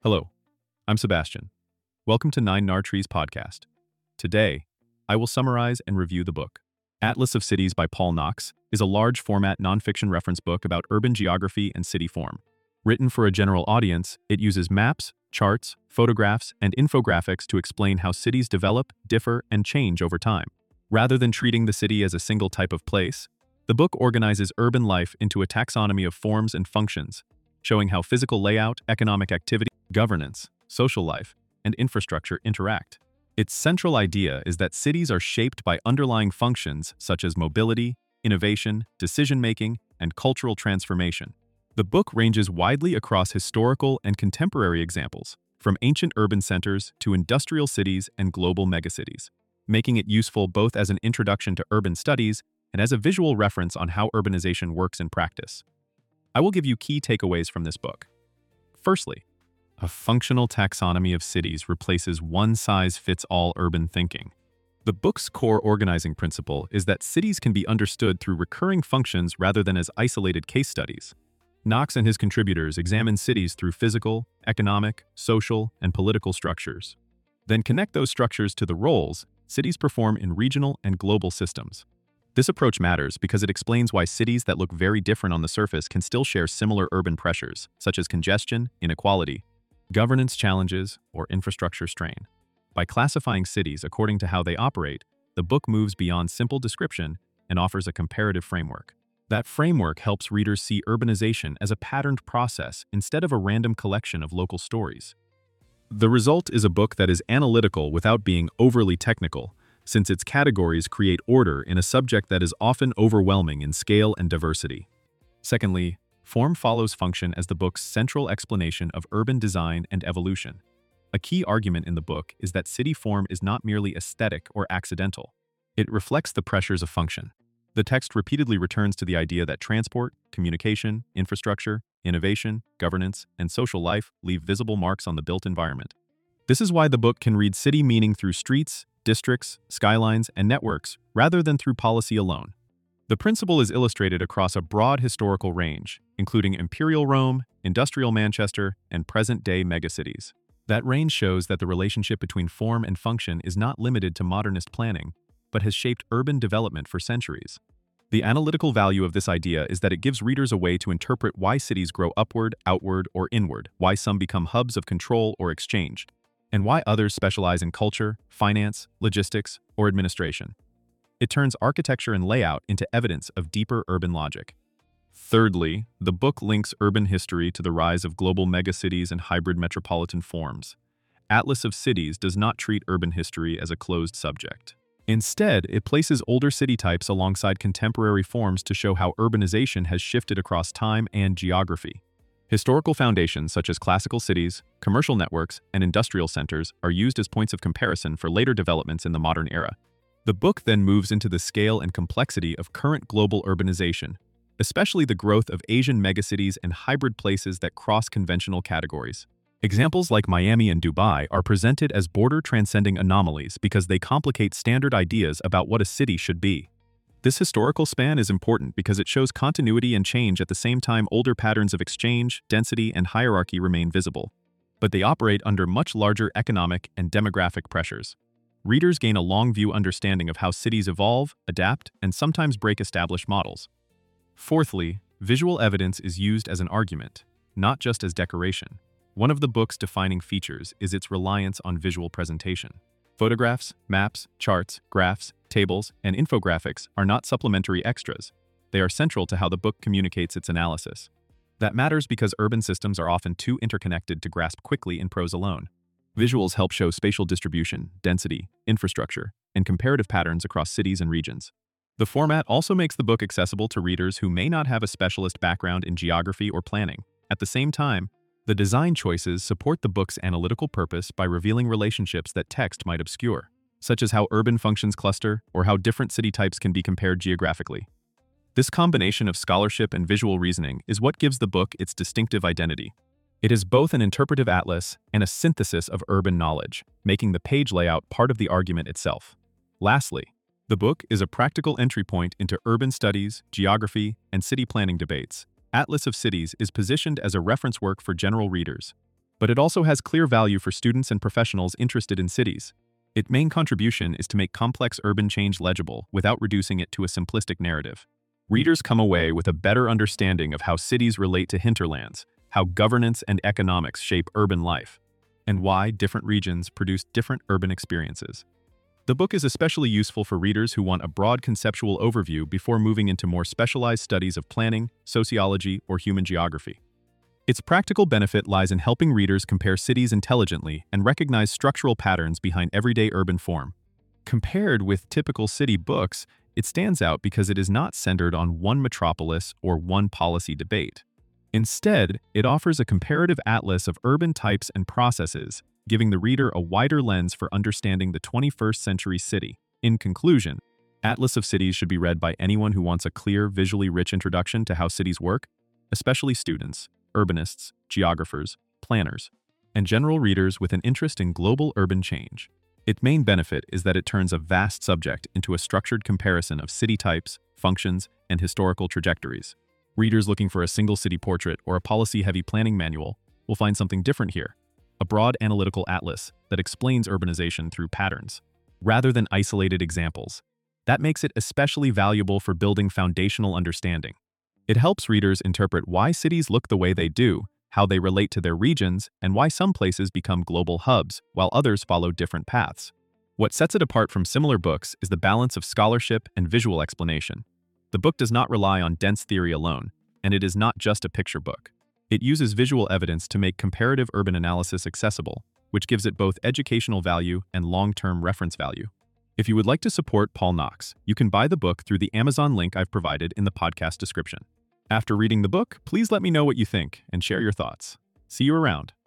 Hello, I'm Sebastian. Welcome to Nine Nar Trees podcast. Today, I will summarize and review the book. Atlas of Cities by Paul Knox is a large-format nonfiction reference book about urban geography and city form. Written for a general audience, it uses maps, charts, photographs, and infographics to explain how cities develop, differ, and change over time. Rather than treating the city as a single type of place, the book organizes urban life into a taxonomy of forms and functions, showing how physical layout, economic activity, governance, social life, and infrastructure interact. Its central idea is that cities are shaped by underlying functions such as mobility, innovation, decision-making, and cultural transformation. The book ranges widely across historical and contemporary examples, from ancient urban centers to industrial cities and global megacities, making it useful both as an introduction to urban studies and as a visual reference on how urbanization works in practice. I will give you key takeaways from this book. Firstly, a functional taxonomy of cities replaces one-size-fits-all urban thinking. The book's core organizing principle is that cities can be understood through recurring functions rather than as isolated case studies. Knox and his contributors examine cities through physical, economic, social, and political structures. Then connect those structures to the roles cities perform in regional and global systems. This approach matters because it explains why cities that look very different on the surface can still share similar urban pressures, such as congestion, inequality, governance challenges, or infrastructure strain. By classifying cities according to how they operate, the book moves beyond simple description and offers a comparative framework. That framework helps readers see urbanization as a patterned process instead of a random collection of local stories. The result is a book that is analytical without being overly technical, since its categories create order in a subject that is often overwhelming in scale and diversity. Secondly, form follows function as the book's central explanation of urban design and evolution. A key argument in the book is that city form is not merely aesthetic or accidental. It reflects the pressures of function. The text repeatedly returns to the idea that transport, communication, infrastructure, innovation, governance, and social life leave visible marks on the built environment. This is why the book can read city meaning through streets, districts, skylines, and networks, rather than through policy alone. The principle is illustrated across a broad historical range, including Imperial Rome, industrial Manchester, and present-day megacities. That range shows that the relationship between form and function is not limited to modernist planning, but has shaped urban development for centuries. The analytical value of this idea is that it gives readers a way to interpret why cities grow upward, outward, or inward, why some become hubs of control or exchange, and why others specialize in culture, finance, logistics, or administration. It turns architecture and layout into evidence of deeper urban logic. Thirdly, the book links urban history to the rise of global megacities and hybrid metropolitan forms. Atlas of Cities does not treat urban history as a closed subject. Instead, it places older city types alongside contemporary forms to show how urbanization has shifted across time and geography. Historical foundations such as classical cities, commercial networks, and industrial centers are used as points of comparison for later developments in the modern era. The book then moves into the scale and complexity of current global urbanization, especially the growth of Asian megacities and hybrid places that cross conventional categories. Examples like Miami and Dubai are presented as border-transcending anomalies because they complicate standard ideas about what a city should be. This historical span is important because it shows continuity and change at the same time older patterns of exchange, density, and hierarchy remain visible. But they operate under much larger economic and demographic pressures. Readers gain a long-view understanding of how cities evolve, adapt, and sometimes break established models. Fourthly, visual evidence is used as an argument, not just as decoration. One of the book's defining features is its reliance on visual presentation. Photographs, maps, charts, graphs, tables, and infographics are not supplementary extras. They are central to how the book communicates its analysis. That matters because urban systems are often too interconnected to grasp quickly in prose alone. Visuals help show spatial distribution, density, infrastructure, and comparative patterns across cities and regions. The format also makes the book accessible to readers who may not have a specialist background in geography or planning. At the same time, the design choices support the book's analytical purpose by revealing relationships that text might obscure, such as how urban functions cluster or how different city types can be compared geographically. This combination of scholarship and visual reasoning is what gives the book its distinctive identity. It is both an interpretive atlas and a synthesis of urban knowledge, making the page layout part of the argument itself. Lastly, the book is a practical entry point into urban studies, geography, and city planning debates. Atlas of Cities is positioned as a reference work for general readers. but it also has clear value for students and professionals interested in cities. Its main contribution is to make complex urban change legible without reducing it to a simplistic narrative. Readers come away with a better understanding of how cities relate to hinterlands, how governance and economics shape urban life, and why different regions produce different urban experiences. The book is especially useful for readers who want a broad conceptual overview before moving into more specialized studies of planning, sociology, or human geography. Its practical benefit lies in helping readers compare cities intelligently and recognize structural patterns behind everyday urban form. Compared with typical city books, it stands out because it is not centered on one metropolis or one policy debate. Instead, it offers a comparative atlas of urban types and processes, giving the reader a wider lens for understanding the 21st century city. In conclusion, Atlas of Cities should be read by anyone who wants a clear, visually rich introduction to how cities work, especially students, urbanists, geographers, planners, and general readers with an interest in global urban change. Its main benefit is that it turns a vast subject into a structured comparison of city types, functions, and historical trajectories. Readers looking for a single city portrait or a policy-heavy planning manual will find something different here, a broad analytical atlas that explains urbanization through patterns, rather than isolated examples. That makes it especially valuable for building foundational understanding. It helps readers interpret why cities look the way they do, how they relate to their regions, and why some places become global hubs while others follow different paths. What sets it apart from similar books is the balance of scholarship and visual explanation. The book does not rely on dense theory alone, and it is not just a picture book. It uses visual evidence to make comparative urban analysis accessible, which gives it both educational value and long-term reference value. If you would like to support Paul Knox, you can buy the book through the Amazon link I've provided in the podcast description. After reading the book, please let me know what you think and share your thoughts. See you around.